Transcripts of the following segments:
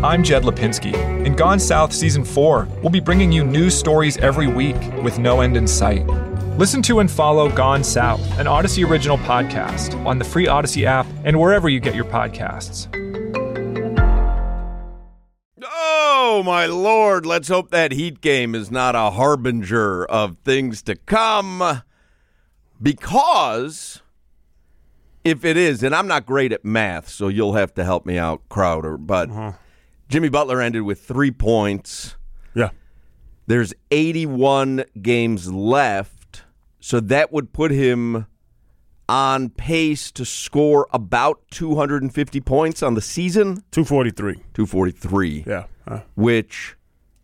I'm Jed Lipinski. In Gone South Season 4, we'll be bringing you news stories every week with no end in sight. Listen to and follow Gone South, an Odyssey original podcast, on the free Odyssey app and wherever you get your podcasts. Oh, my Lord. Let's hope that Heat game is not a harbinger of things to come. Because if it is, and I'm not great at math, so you'll have to help me out, Crowder, but Jimmy Butler ended with 3 points. Yeah. There's 81 games left, so that would put him on pace to score about 250 points on the season. 243. 243. Yeah. Which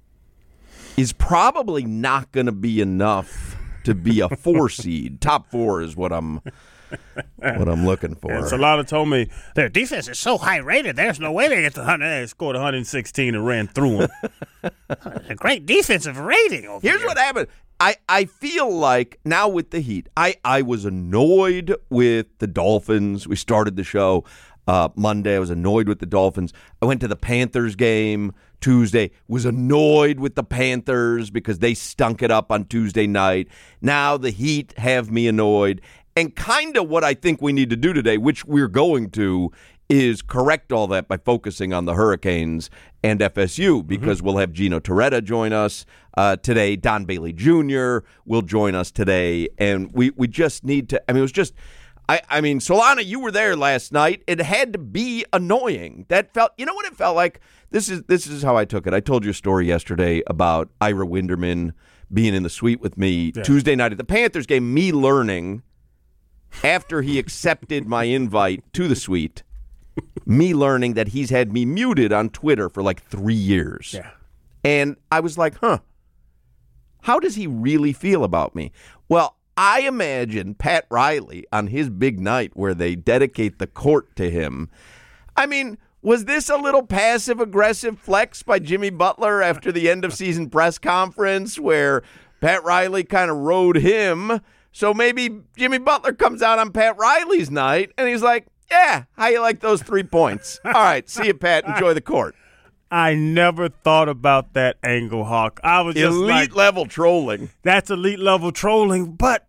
is probably not going to be enough to be a 4 seed. Top 4 is what I'm looking for. And Solana told me their defense is so high rated. There's no way they get to 100. They scored 116 and ran through them. A great defensive rating. Here's what happened. I feel like now with the Heat, I was annoyed with the Dolphins. We started the show Monday. I was annoyed with the Dolphins. I went to the Panthers game Tuesday, was annoyed with the Panthers because they stunk it up on Tuesday night. Now the Heat have me annoyed. And kind of what I think we need to do today, which we're going to, is correct all that by focusing on the Hurricanes and FSU, because we'll have Gino Torretta join us today. Don Bailey Jr. will join us today. And we just need to, I mean, it was just, I mean, Solana, you were there last night. It had to be annoying. That felt, you know what it felt like? This is how I took it. I told you a story yesterday about Ira Winderman being in the suite with me Tuesday night at the Panthers game, me learning after he accepted my invite to the suite, me learning that he's had me muted on Twitter for like 3 years. Yeah. And I was like, how does he really feel about me? Well, I imagine Pat Riley on his big night where they dedicate the court to him. I mean, was this a little passive-aggressive flex by Jimmy Butler after the end-of-season press conference where Pat Riley kind of rode him? So maybe Jimmy Butler comes out on Pat Riley's night, and he's like, yeah, how you like those 3 points? All right, see you, Pat. Enjoy the court. I never thought about that angle, Hawk. I was just elite-level trolling. That's elite-level trolling, but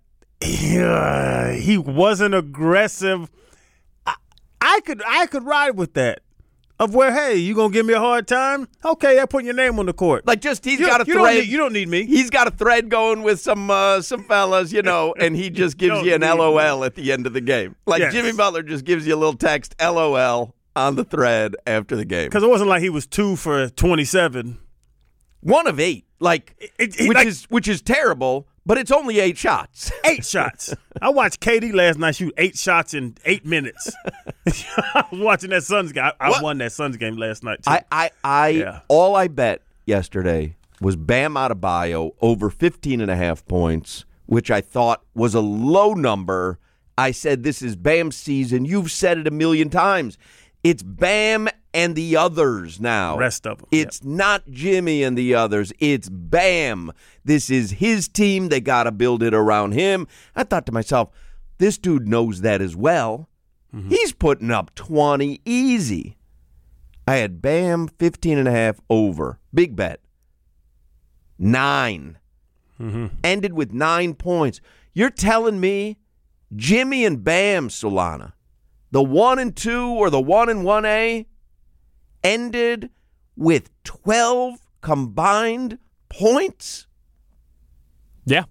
he wasn't aggressive. I could ride with that. Of where, hey, you gonna give me a hard time? Okay, I'm putting your name on the court. Like just he's got a thread. You don't need me. He's got a thread going with some fellas, you know, and he just gives you an LOL at the end of the game. Like Jimmy Butler just gives you a little text, LOL, on the thread after the game. Because it wasn't like he was 2 for 27. 1 of 8, which is terrible. But it's only 8 shots. 8 shots. I watched KD last night shoot 8 shots in 8 minutes. I was watching that Suns game. I won that Suns game last night, too. All I bet yesterday was Bam Adebayo over 15.5 points, which I thought was a low number. I said, this is Bam's season. You've said it a million times. It's Bam and the others now. Rest of them. It's not Jimmy and the others. It's Bam. This is his team. They got to build it around him. I thought to myself, this dude knows that as well. Mm-hmm. He's putting up 20 easy. I had Bam 15.5 over. Big bet. 9. Mm-hmm. Ended with 9 points. You're telling me Jimmy and Bam, Solana, the 1 and 2 or the 1 and 1A, ended with 12 combined points? Yeah.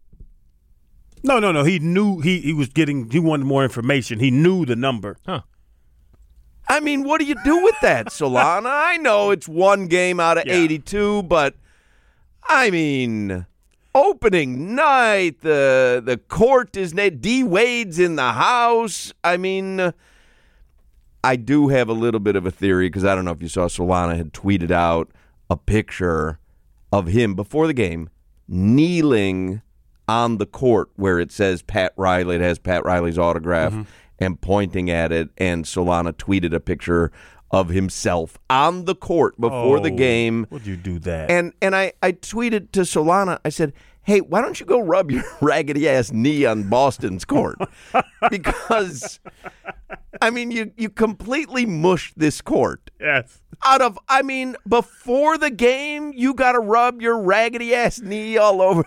No. He knew he wanted more information. He knew the number. Huh. I mean, what do you do with that, Solana? I know it's 1 game out of 82, but I mean, opening night, the court is D. Wade's in the house. I mean, I do have a little bit of a theory because I don't know if you saw Solana had tweeted out a picture of him before the game kneeling on the court where it says Pat Riley. It has Pat Riley's autograph and pointing at it. And Solana tweeted a picture of himself on the court before the game. Would you do that? And I tweeted to Solana, I said, hey, why don't you go rub your raggedy-ass knee on Boston's court? Because, I mean, you completely mushed this court. Yes. Before the game, you got to rub your raggedy-ass knee all over.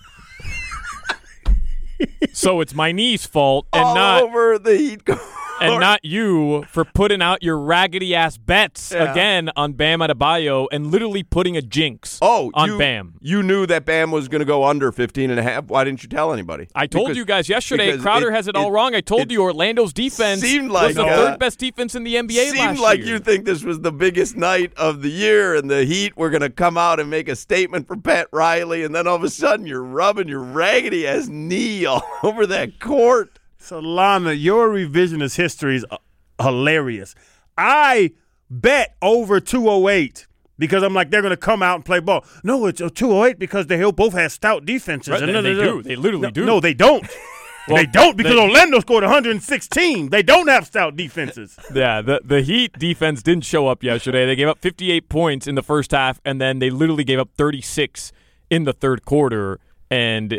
So it's my knee's fault and all not over the Heat court. And not you for putting out your raggedy-ass bets again on Bam Adebayo and literally putting a jinx on Bam. You knew that Bam was going to go under 15.5. Why didn't you tell anybody? I told you guys yesterday. Crowder has it all wrong. I told you Orlando's defense was the third best defense in the NBA last year. Seemed like you think this was the biggest night of the year and the Heat were going to come out and make a statement for Pat Riley, and then all of a sudden you're rubbing your raggedy-ass knee all over that court. So, Lana, your revisionist history is hilarious. I bet over 208 because I'm like, they're going to come out and play ball. No, it's a 208 because they both have stout defenses. Right, and they do. They literally do. No, they don't. Well, they don't because Orlando scored 116. They don't have stout defenses. Yeah, the Heat defense didn't show up yesterday. They gave up 58 points in the first half, and then they literally gave up 36 in the third quarter. And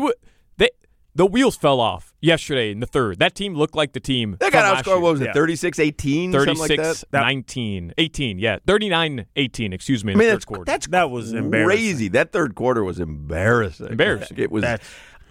the wheels fell off yesterday in the third. That team looked like the team. They got outscored, what was it, 36-18? 36-19. 18, yeah. 39-18, excuse me, in the third quarter. That was embarrassing. Crazy. That third quarter was embarrassing. It was. That's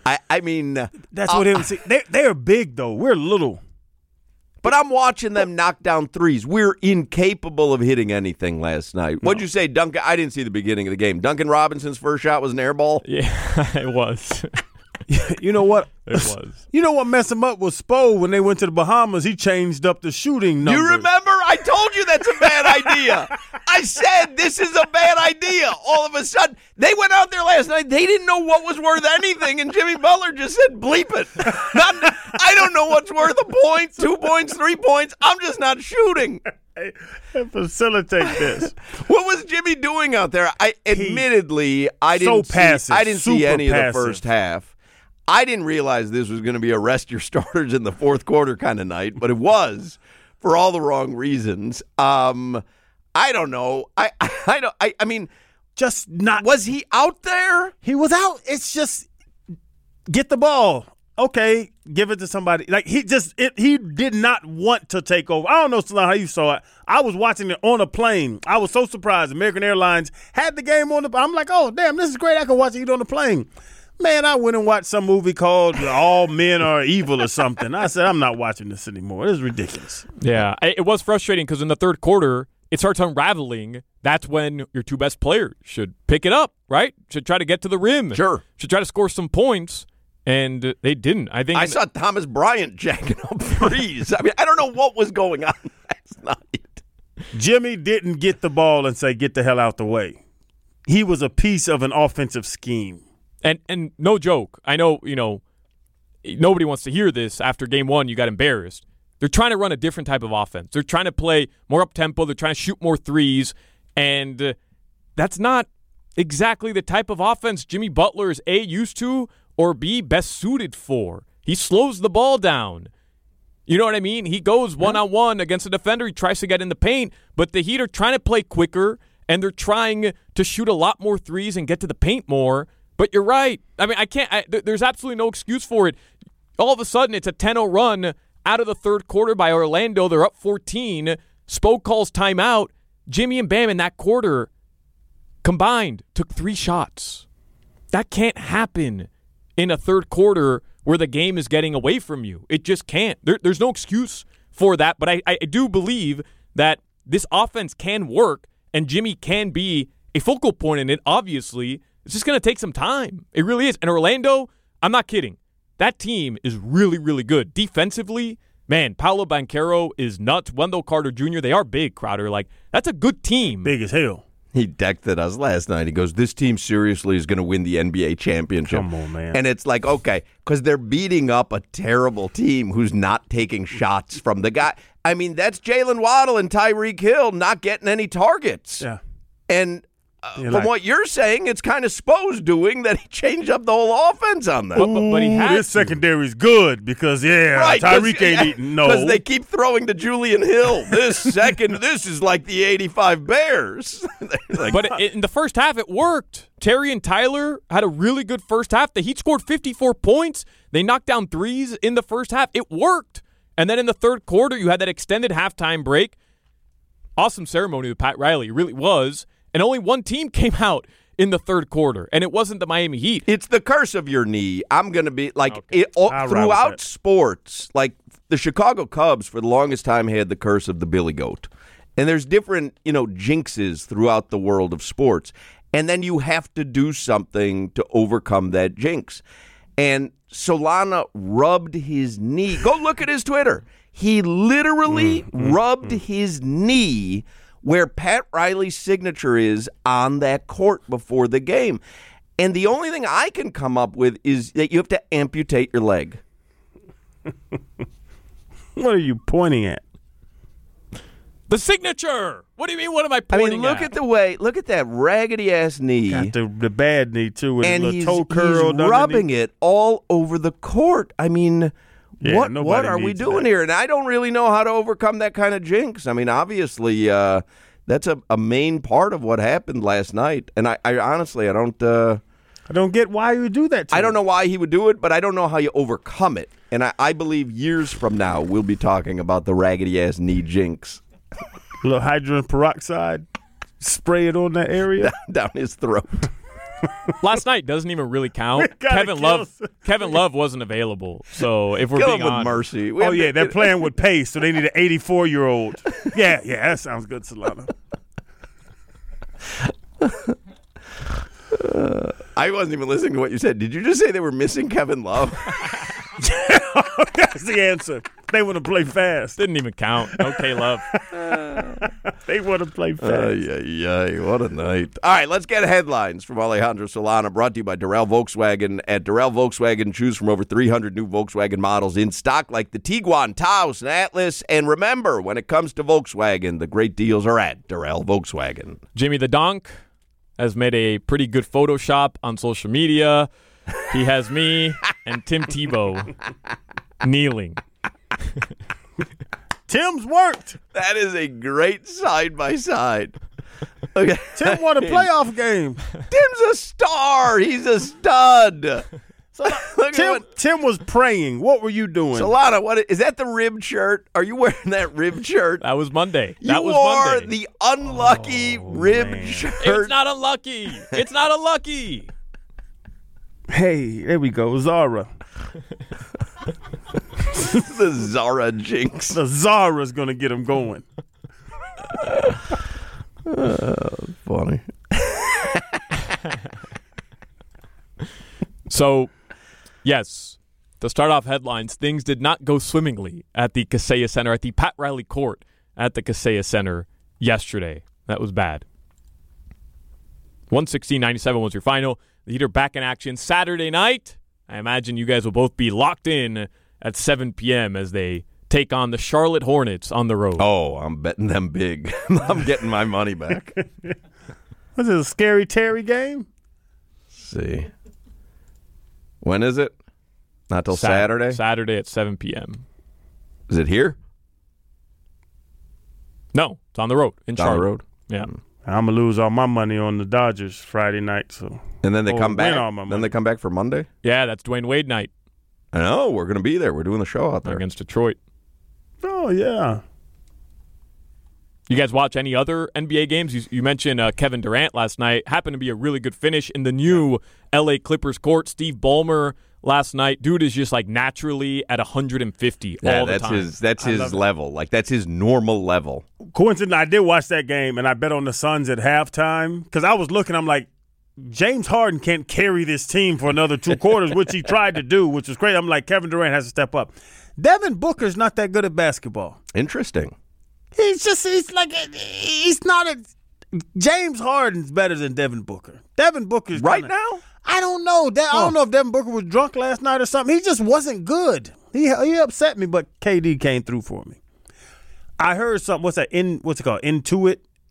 what it was. They are big, though. We're little. But I'm watching them knock down threes. We're incapable of hitting anything last night. What'd you say, Duncan? I didn't see the beginning of the game. Duncan Robinson's first shot was an air ball? Yeah, it was. You know what? It was. You know what messed him up was Spo when they went to the Bahamas. He changed up the shooting numbers. You remember? I told you that's a bad idea. I said this is a bad idea. All of a sudden, they went out there last night. They didn't know what was worth anything, and Jimmy Butler just said, bleep it. I don't know what's worth a point, 2 points, 3 points. I'm just not shooting. Facilitate this. What was Jimmy doing out there? I didn't see any of the first half. I didn't realize this was going to be a rest your starters in the fourth quarter kind of night, but it was for all the wrong reasons. I don't know. I mean, just not. Was he out there? He was out. It's just get the ball. Okay, give it to somebody. Like he did not want to take over. I don't know, Salah, how you saw it. I was watching it on a plane. I was so surprised. American Airlines had the game on the. I'm like, oh damn, this is great. I can watch it on the plane. Man, I went and watched some movie called All Men Are Evil or something. I said, I'm not watching this anymore. This is ridiculous. Yeah, it was frustrating because in the third quarter, it starts unraveling. That's when your two best players should pick it up, right? Should try to get to the rim. Sure. Should try to score some points, and they didn't. I saw Thomas Bryant jacking up threes. I mean, I don't know what was going on last night. Jimmy didn't get the ball and say, get the hell out the way. He was a piece of an offensive scheme. And no joke, I know, nobody wants to hear this. After game one, you got embarrassed. They're trying to run a different type of offense. They're trying to play more up-tempo. They're trying to shoot more threes. And that's not exactly the type of offense Jimmy Butler is A, used to, or B, best suited for. He slows the ball down. You know what I mean? He goes one-on-one against a defender. He tries to get in the paint. But the Heat are trying to play quicker, and they're trying to shoot a lot more threes and get to the paint more. But you're right. I mean, there's absolutely no excuse for it. All of a sudden, it's a 10-0 run out of the third quarter by Orlando. They're up 14. Spo calls timeout. Jimmy and Bam in that quarter combined took 3 shots. That can't happen in a third quarter where the game is getting away from you. It just can't. There's no excuse for that. But I do believe that this offense can work, and Jimmy can be a focal point in it, obviously. It's just going to take some time. It really is. And Orlando, I'm not kidding. That team is really, really good. Defensively, man, Paolo Banchero is nuts. Wendell Carter Jr., they are big, Crowder. Like, that's a good team. Big as hell. He decked at us last night. He goes, this team seriously is going to win the NBA championship. Come on, man. And it's like, okay, because they're beating up a terrible team who's not taking shots from the guy. I mean, that's Jalen Waddle and Tyreek Hill not getting any targets. Yeah. And from what you're saying, it's kind of Spo's doing that he changed up the whole offense on them. But he had this secondary is good because, Tyreek ain't eating. No. Because they keep throwing to Julian Hill. This is like the 85 Bears. But in the first half, it worked. Terry and Tyler had a really good first half. The Heat scored 54 points. They knocked down threes in the first half. It worked. And then in the third quarter, you had that extended halftime break. Awesome ceremony with Pat Riley. It really was. And only one team came out in the third quarter, and it wasn't the Miami Heat. It's the curse of your knee. I'm going to be like throughout sports, like the Chicago Cubs for the longest time had the curse of the Billy Goat. And there's different, jinxes throughout the world of sports. And then you have to do something to overcome that jinx. And Solana rubbed his knee. Go look at his Twitter. He literally rubbed his knee where Pat Riley's signature is on that court before the game. And the only thing I can come up with is that you have to amputate your leg. What are you pointing at? The signature. What do you mean? What am I pointing look at that raggedy-ass knee. Got the bad knee, too, with and a little toe curl. He's rubbing it all over the court. I mean, Yeah, what are we doing here? And I don't really know how to overcome that kind of jinx. I mean, obviously, that's a main part of what happened last night. And I honestly, I don't get why you would do that to I don't know why he would do it, but I don't know how you overcome it. And I believe years from now, we'll be talking about the raggedy-ass knee jinx. A little hydrogen peroxide, spray it on that area. Down his throat. Last night doesn't even really count. Kevin Love wasn't available. So if we're Kill being him with honest, mercy. They're playing with pace, so they need an 84-year-old. Yeah, that sounds good, Solana. I wasn't even listening to what you said. Did you just say they were missing Kevin Love? That's the answer. They want to play fast. didn't even count. Okay, Love. They want to play fast. What a night. All right, let's get headlines from Alejandro Solana, brought to you by Darrell Volkswagen. At Darrell Volkswagen, choose from over 300 new Volkswagen models in stock like the Tiguan, Taos, and Atlas. And remember, when it comes to Volkswagen, the great deals are at Darrell Volkswagen. Jimmy the Donk has made a pretty good Photoshop on social media. He has me and Tim Tebow kneeling. Tim's worked. That is a great side-by-side. Okay. Tim won a playoff game. Tim's a star. He's a stud. So, Tim was praying. What were you doing? Solana, what is that? The ribbed shirt? Are you wearing that ribbed shirt? That was Monday. You wore the unlucky ribbed shirt. It's not unlucky. It's not unlucky. Hey, there we go. Zara. The Zara jinx. The Zara's going to get him going. Funny. So, yes, to start off headlines, things did not go swimmingly at the Kaseya Center, at the Pat Riley Court at the Kaseya Center yesterday. That was bad. 116-97 was your final. The Heat are back in action Saturday night. I imagine you guys will both be locked in at 7 p.m. as they take on the Charlotte Hornets on the road. Oh, I'm betting them big. I'm getting my money back. Was it a Scary Terry game? Let's see. When is it? Not till Saturday? Saturday at 7 p.m. Is it here? No, it's on the road in Charlotte. On the road? Yeah. I'm going to lose all my money on the Dodgers Friday night. So And then they come back. Then they come back for Monday? Yeah, that's Dwayne Wade night. I know. We're going to be there. We're doing the show out there. Against Detroit. Oh, yeah. You guys watch any other NBA games? You mentioned Kevin Durant last night. Happened to be a really good finish in the new L.A. Clippers court. Steve Ballmer last night. Dude is just like naturally at 150 all the time. That's his level. Like, that's his normal level. Coincidentally, I did watch that game, and I bet on the Suns at halftime because I was looking. I'm like, James Harden can't carry this team for another 2 quarters, which he tried to do, which was great. I'm like, Kevin Durant has to step up. Devin Booker's not that good at basketball. Interesting. He's not a – James Harden's better than Devin Booker. Devin Booker's right now? I don't know. I don't know if Devin Booker was drunk last night or something. He just wasn't good. He upset me, but KD came through for me. I heard something. What's that? What's it called? Intuit.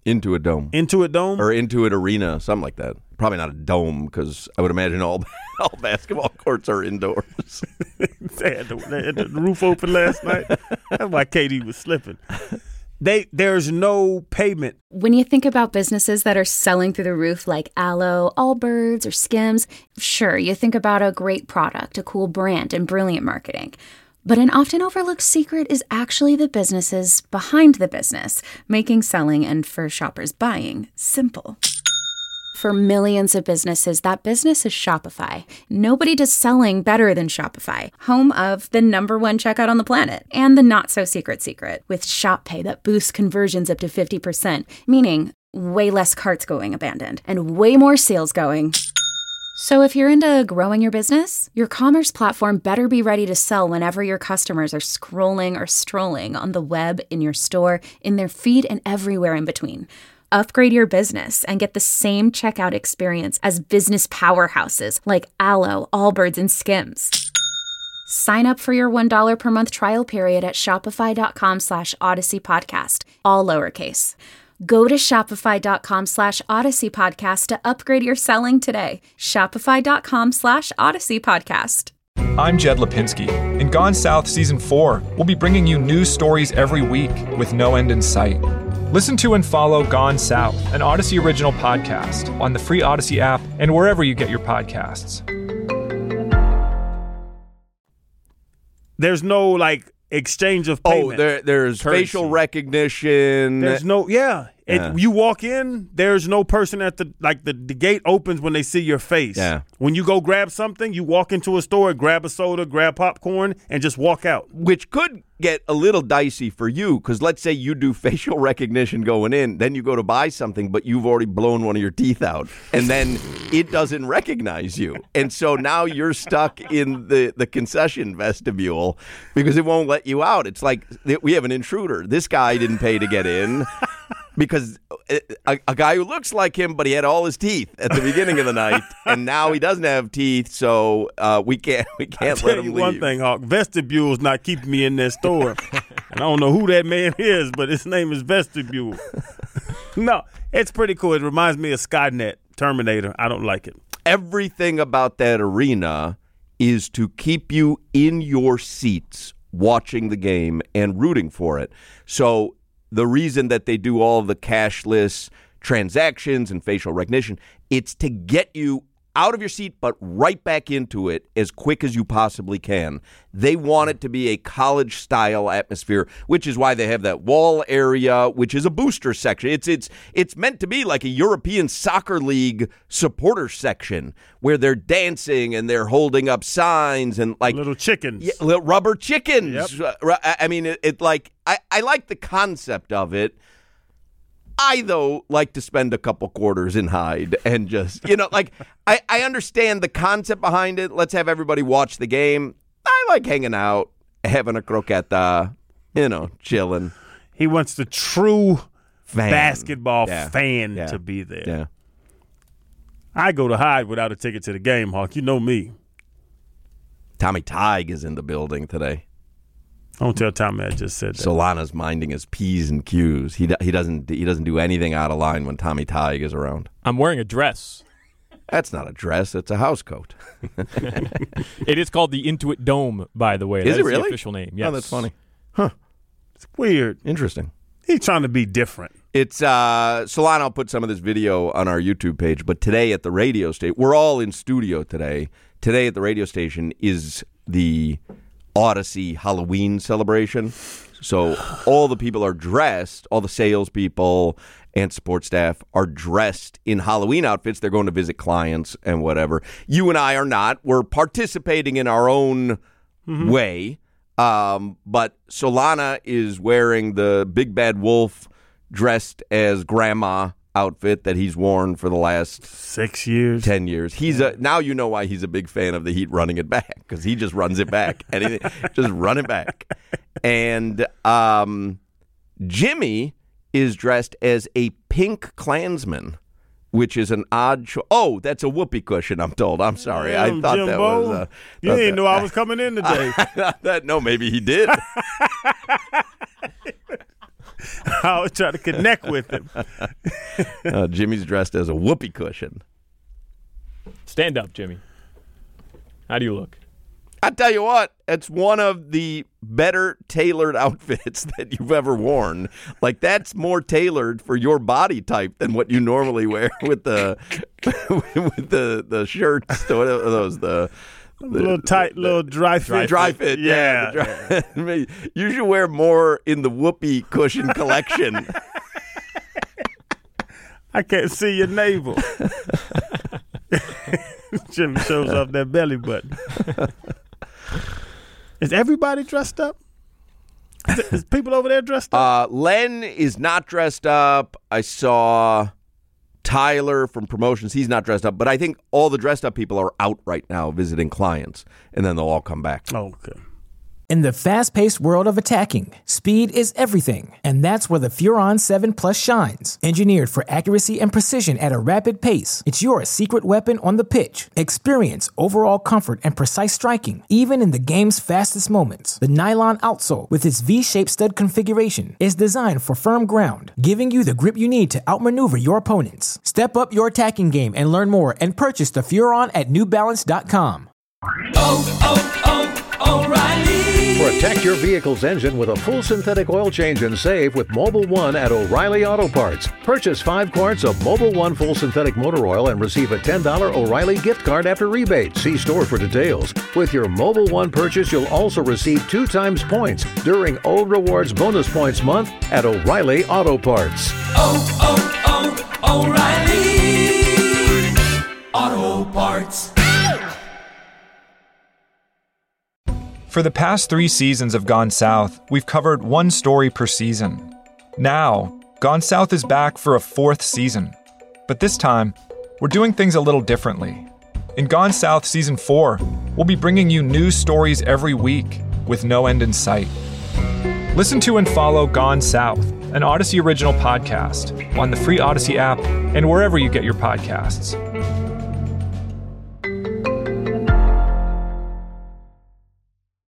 Into a dome. Into a dome? Or into an arena, something like that. Probably not a dome, because I would imagine all basketball courts are indoors. They had the roof open last night. That's why KD was slipping. There's no payment. When you think about businesses that are selling through the roof like Aloe, Allbirds, or Skims, sure, you think about a great product, a cool brand, and brilliant marketing. But an often overlooked secret is actually the businesses behind the business, making selling and for shoppers buying simple. For millions of businesses, that business is Shopify. Nobody does selling better than Shopify, home of the #1 checkout on the planet and the not-so-secret secret with Shop Pay that boosts conversions up to 50%, meaning way less carts going abandoned and way more sales going. So if you're into growing your business, your commerce platform better be ready to sell whenever your customers are scrolling or strolling on the web, in your store, in their feed, and everywhere in between. Upgrade your business and get the same checkout experience as business powerhouses like Aloe, Allbirds, and Skims. Sign up for your $1 per month trial period at shopify.com/Odyssey Podcast, all lowercase. Go to shopify.com/Odyssey Podcast to upgrade your selling today. Shopify.com/Odyssey Podcast. I'm Jed Lipinski. In Gone South Season 4, we'll be bringing you news stories every week with no end in sight. Listen to and follow Gone South, an Odyssey original podcast, on the free Odyssey app and wherever you get your podcasts. There's no, exchange of payment. There's Currency. facial recognition. There's no, You walk in, there's no person at the gate opens when they see your face. Yeah. When you go grab something, you walk into a store, grab a soda, grab popcorn, and just walk out. Which could get a little dicey for you, because let's say you do facial recognition going in, then you go to buy something, but you've already blown one of your teeth out, and then it doesn't recognize you. And so now you're stuck in the concession vestibule because it won't let you out. It's like we have an intruder. This guy didn't pay to get in. Because a guy who looks like him, but he had all his teeth at the beginning of the night, and now he doesn't have teeth, so we can't let him leave. One thing, Hawk, vestibule's not keeping me in that store. And I don't know who that man is, but his name is Vestibule. No, it's pretty cool. It reminds me of Skynet, Terminator. I don't like it. Everything about that arena is to keep you in your seats watching the game and rooting for it. So the reason that they do all the cashless transactions and facial recognition, it's to get you out of your seat but right back into it as quick as you possibly can. They want it to be a college-style atmosphere, which is why they have that wall area, which is a booster section. It's meant to be like a European soccer league supporter section where they're dancing and they're holding up signs and like little chickens, little rubber chickens. Yep. I mean, I like the concept of it. I, though, like to spend a couple quarters in Hyde and just, I understand the concept behind it. Let's have everybody watch the game. I like hanging out, having a croqueta, chilling. He wants the true Fan. basketball Yeah. fan Yeah. to be there. Yeah. I go to Hyde without a ticket to the game, Hawk. You know me. Tommy Tighe is in the building today. Don't tell Tommy I just said that. Solana's minding his P's and Q's. He doesn't do anything out of line when Tommy Tighe is around. I'm wearing a dress. That's not a dress. It's a house coat. It is called the Intuit Dome, by the way. Is That it really? the official name. Yes. Oh, that's funny. It's weird. Interesting. He's trying to be different. It's Solana will put some of this video on our YouTube page, but today at the radio station, we're all in studio today. Today at the radio station is the Odyssey Halloween celebration. So all the people are dressed, all the salespeople and support staff are dressed in Halloween outfits. They're going to visit clients and whatever. You and I are not. We're participating in our own way. But Solana is wearing the Big Bad Wolf dressed as grandma outfit that he's worn for the last 6 years. 10 years. Now you know why he's a big fan of the Heat running it back, because he just runs it back. Just run it back. And Jimmy is dressed as a pink Klansman, which is an odd choice. Oh, that's a whoopee cushion, I'm told. I'm sorry. I thought Jimbo, that was... you didn't know I was coming in today. No, maybe he did. I was trying to connect with him. Jimmy's dressed as a whoopee cushion. Stand up, Jimmy. How do you look? I tell you what, it's one of the better tailored outfits that you've ever worn. Like, that's more tailored for your body type than what you normally wear with the with the shirts. What are those? The little tight, little dry fit. Dry fit, yeah. You should wear more in the whoopee cushion collection. I can't see your navel. Jimmy shows off that belly button. Is everybody dressed up? Is people over there dressed up? Len is not dressed up. I saw Tyler from promotions. He's not dressed up. But I think all the dressed up people are out right now visiting clients. And then they'll all come back. Okay. In the fast-paced world of attacking, speed is everything, and that's where the Furon 7 Plus shines. Engineered for accuracy and precision at a rapid pace, it's your secret weapon on the pitch. Experience overall comfort and precise striking, even in the game's fastest moments. The nylon outsole, with its V-shaped stud configuration, is designed for firm ground, giving you the grip you need to outmaneuver your opponents. Step up your attacking game and learn more and purchase the Furon at NewBalance.com. O'Reilly. Protect your vehicle's engine with a full synthetic oil change and save with Mobil 1 at O'Reilly Auto Parts. Purchase 5 quarts of Mobil 1 full synthetic motor oil and receive a $10 O'Reilly gift card after rebate. See store for details. With your Mobil 1 purchase, you'll also receive 2 times points during O Rewards Bonus Points Month at O'Reilly Auto Parts. O'Reilly Auto Parts. For the past 3 seasons of Gone South, we've covered one story per season. Now, Gone South is back for a 4th season. But this time, we're doing things a little differently. In Gone South Season 4, we'll be bringing you new stories every week with no end in sight. Listen to and follow Gone South, an Odyssey original podcast, on the free Odyssey app and wherever you get your podcasts.